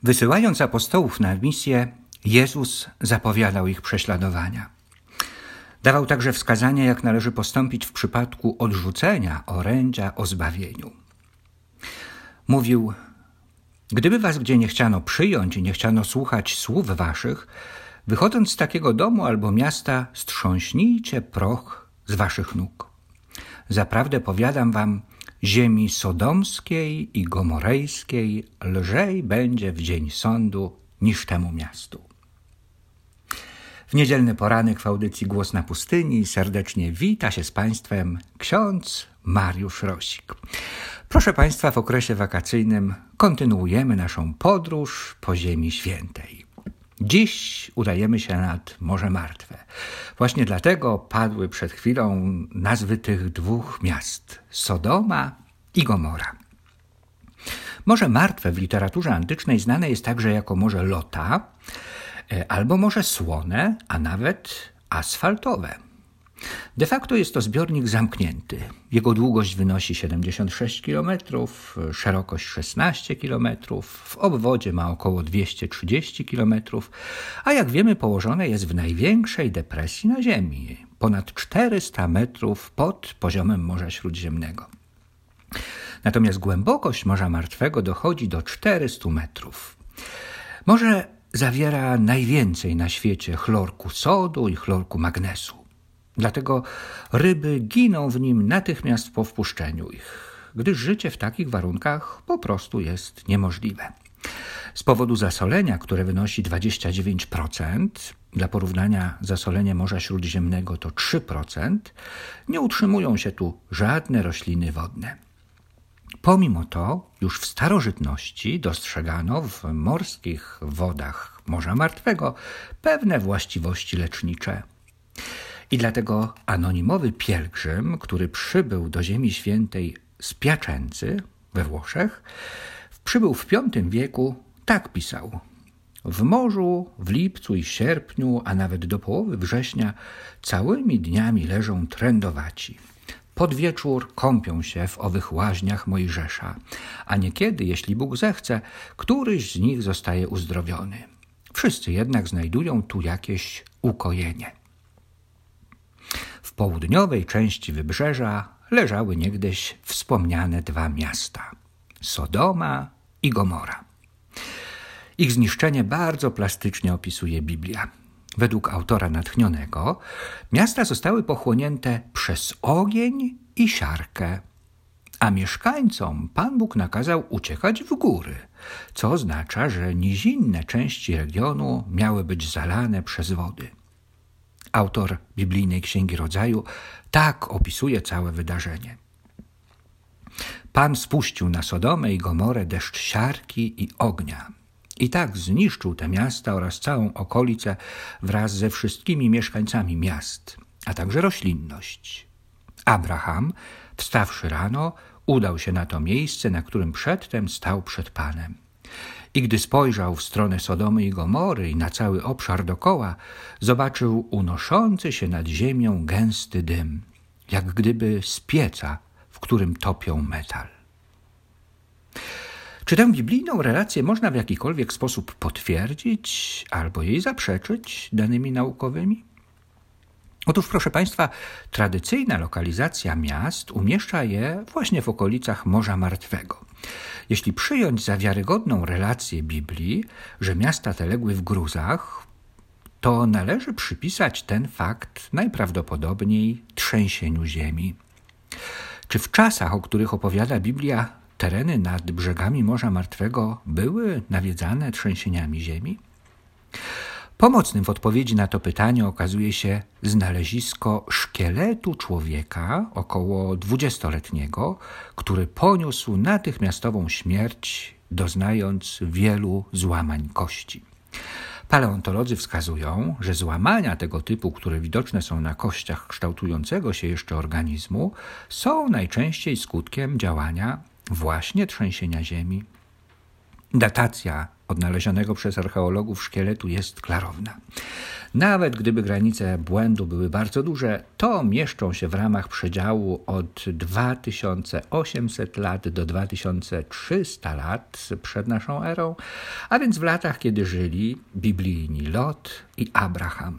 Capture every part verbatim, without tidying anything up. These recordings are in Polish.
Wysyłając apostołów na misję, Jezus zapowiadał ich prześladowania. Dawał także wskazania, jak należy postąpić w przypadku odrzucenia orędzia o zbawieniu. Mówił: gdyby was gdzie nie chciano przyjąć i nie chciano słuchać słów waszych, wychodząc z takiego domu albo miasta, strząśnijcie proch z waszych nóg. Zaprawdę powiadam wam, ziemi sodomskiej i gomorejskiej lżej będzie w dzień sądu niż temu miastu. W niedzielny poranek w audycji Głos na pustyni serdecznie wita się z Państwem ksiądz Mariusz Rosik. Proszę Państwa, w okresie wakacyjnym kontynuujemy naszą podróż po Ziemi Świętej. Dziś udajemy się nad Morze Martwe. Właśnie dlatego padły przed chwilą nazwy tych dwóch miast: Sodoma i Gomora. Morze Martwe w literaturze antycznej znane jest także jako Morze Lota, albo Morze Słone, a nawet asfaltowe. De facto jest to zbiornik zamknięty. Jego długość wynosi siedemdziesiąt sześć kilometrów, szerokość szesnaście kilometrów, w obwodzie ma około dwieście trzydzieści kilometrów, a jak wiemy położone jest w największej depresji na Ziemi, ponad czterysta metrów pod poziomem Morza Śródziemnego. Natomiast głębokość Morza Martwego dochodzi do czterystu metrów. Morze zawiera najwięcej na świecie chlorku sodu i chlorku magnesu. Dlatego ryby giną w nim natychmiast po wpuszczeniu ich, gdyż życie w takich warunkach po prostu jest niemożliwe. Z powodu zasolenia, które wynosi dwadzieścia dziewięć procent, dla porównania zasolenie Morza Śródziemnego to trzy procent, nie utrzymują się tu żadne rośliny wodne. Pomimo to już w starożytności dostrzegano w morskich wodach Morza Martwego pewne właściwości lecznicze. I dlatego anonimowy pielgrzym, który przybył do Ziemi Świętej z Piacenzy we Włoszech, przybył w piątym wieku, tak pisał: w morzu w lipcu i sierpniu, a nawet do połowy września, całymi dniami leżą trędowaci. Pod wieczór kąpią się w owych łaźniach Mojżesza, a niekiedy, jeśli Bóg zechce, któryś z nich zostaje uzdrowiony. Wszyscy jednak znajdują tu jakieś ukojenie. W południowej części wybrzeża leżały niegdyś wspomniane dwa miasta: Sodoma i Gomora. Ich zniszczenie bardzo plastycznie opisuje Biblia. Według autora natchnionego miasta zostały pochłonięte przez ogień i siarkę, a mieszkańcom Pan Bóg nakazał uciekać w góry, co oznacza, że nizinne części regionu miały być zalane przez wody. Autor biblijnej Księgi Rodzaju tak opisuje całe wydarzenie. Pan spuścił na Sodomę i Gomorę deszcz siarki i ognia. I tak zniszczył te miasta oraz całą okolicę wraz ze wszystkimi mieszkańcami miast, a także roślinność. Abraham, wstawszy rano, udał się na to miejsce, na którym przedtem stał przed Panem. I gdy spojrzał w stronę Sodomy i Gomory i na cały obszar dokoła, zobaczył unoszący się nad ziemią gęsty dym, jak gdyby z pieca, w którym topią metal. Czy tę biblijną relację można w jakikolwiek sposób potwierdzić albo jej zaprzeczyć danymi naukowymi? Otóż, proszę Państwa, tradycyjna lokalizacja miast umieszcza je właśnie w okolicach Morza Martwego. Jeśli przyjąć za wiarygodną relację Biblii, że miasta te legły w gruzach, to należy przypisać ten fakt najprawdopodobniej trzęsieniu ziemi. Czy w czasach, o których opowiada Biblia, tereny nad brzegami Morza Martwego były nawiedzane trzęsieniami ziemi? Pomocnym w odpowiedzi na to pytanie okazuje się znalezisko szkieletu człowieka około dwudziestoletniego, który poniósł natychmiastową śmierć, doznając wielu złamań kości. Paleontolodzy wskazują, że złamania tego typu, które widoczne są na kościach kształtującego się jeszcze organizmu, są najczęściej skutkiem działania właśnie trzęsienia ziemi. Datacja odnalezionego przez archeologów szkieletu jest klarowna. Nawet gdyby granice błędu były bardzo duże, to mieszczą się w ramach przedziału od dwa tysiące osiemset lat do dwa tysiące trzysta lat przed naszą erą, a więc w latach, kiedy żyli biblijni Lot i Abraham.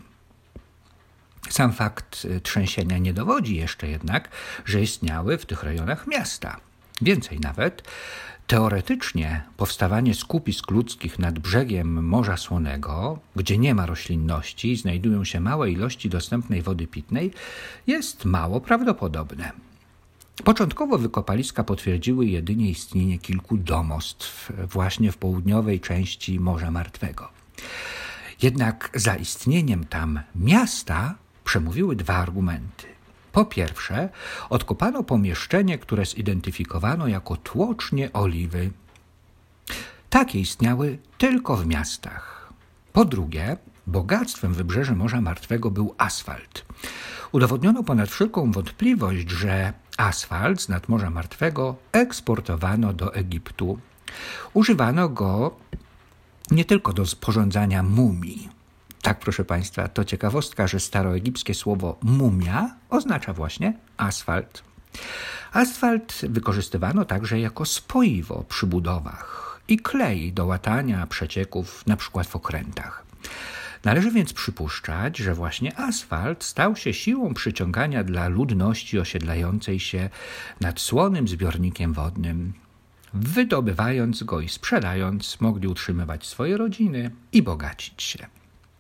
Sam fakt trzęsienia nie dowodzi jeszcze jednak, że istniały w tych rejonach miasta. Więcej nawet, teoretycznie powstawanie skupisk ludzkich nad brzegiem Morza Słonego, gdzie nie ma roślinności i znajdują się małe ilości dostępnej wody pitnej, jest mało prawdopodobne. Początkowo wykopaliska potwierdziły jedynie istnienie kilku domostw właśnie w południowej części Morza Martwego. Jednak za istnieniem tam miasta przemówiły dwa argumenty. Po pierwsze, odkopano pomieszczenie, które zidentyfikowano jako tłocznie oliwy. Takie istniały tylko w miastach. Po drugie, bogactwem wybrzeży Morza Martwego był asfalt. Udowodniono ponad wszelką wątpliwość, że asfalt z nadmorza Martwego eksportowano do Egiptu. Używano go nie tylko do sporządzania mumii. Tak, proszę Państwa, to ciekawostka, że staroegipskie słowo mumia oznacza właśnie asfalt. Asfalt wykorzystywano także jako spoiwo przy budowach i klej do łatania przecieków, na przykład w okrętach. Należy więc przypuszczać, że właśnie asfalt stał się siłą przyciągania dla ludności osiedlającej się nad słonym zbiornikiem wodnym. Wydobywając go i sprzedając, mogli utrzymywać swoje rodziny i bogacić się.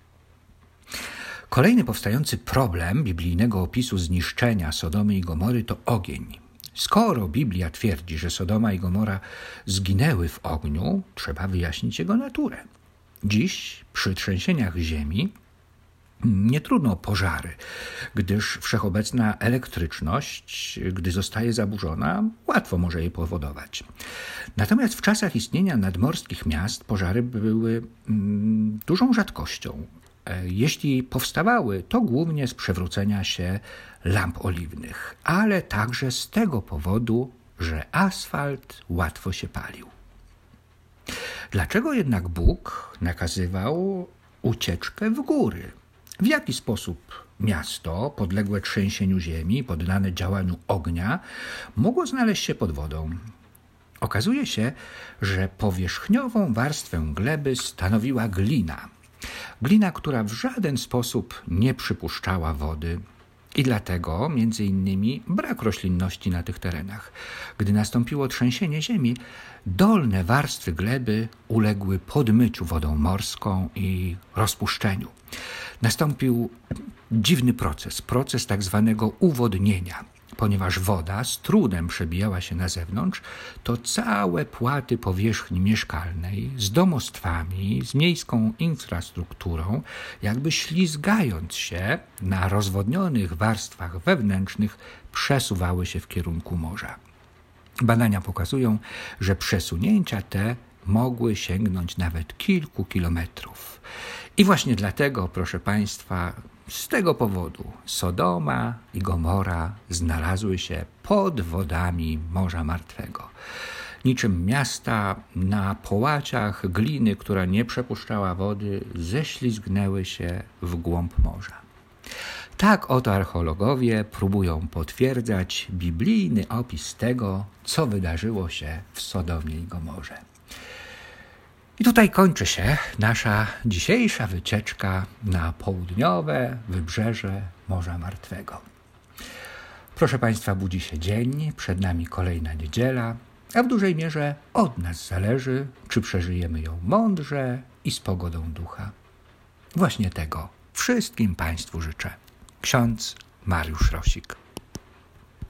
Kolejny powstający problem biblijnego opisu zniszczenia Sodomy i Gomory to ogień. Skoro Biblia twierdzi, że Sodoma i Gomora zginęły w ogniu, trzeba wyjaśnić jego naturę. Dziś przy trzęsieniach ziemi nie trudno o pożary, gdyż wszechobecna elektryczność, gdy zostaje zaburzona, łatwo może jej powodować. Natomiast w czasach istnienia nadmorskich miast pożary były mm, dużą rzadkością. Jeśli powstawały, to głównie z przewrócenia się lamp oliwnych, ale także z tego powodu, że asfalt łatwo się palił. Dlaczego jednak Bóg nakazywał ucieczkę w góry? W jaki sposób miasto podległe trzęsieniu ziemi, poddane działaniu ognia, mogło znaleźć się pod wodą? Okazuje się, że powierzchniową warstwę gleby stanowiła glina. Glina, która w żaden sposób nie przypuszczała wody i dlatego, między innymi, brak roślinności na tych terenach. Gdy nastąpiło trzęsienie ziemi, dolne warstwy gleby uległy podmyciu wodą morską i rozpuszczeniu. Nastąpił dziwny proces, proces tak zwanego uwodnienia. Ponieważ woda z trudem przebijała się na zewnątrz, to całe płaty powierzchni mieszkalnej z domostwami, z miejską infrastrukturą, jakby ślizgając się na rozwodnionych warstwach wewnętrznych, przesuwały się w kierunku morza. Badania pokazują, że przesunięcia te mogły sięgnąć nawet kilku kilometrów. I właśnie dlatego, proszę Państwa, z tego powodu Sodoma i Gomora znalazły się pod wodami Morza Martwego. Niczym miasta na połaciach gliny, która nie przepuszczała wody, ześlizgnęły się w głąb morza. Tak oto archeologowie próbują potwierdzać biblijny opis tego, co wydarzyło się w Sodomie i Gomorze. I tutaj kończy się nasza dzisiejsza wycieczka na południowe wybrzeże Morza Martwego. Proszę Państwa, budzi się dzień, przed nami kolejna niedziela, a w dużej mierze od nas zależy, czy przeżyjemy ją mądrze i z pogodą ducha. Właśnie tego wszystkim Państwu życzę. Ksiądz Mariusz Rosik.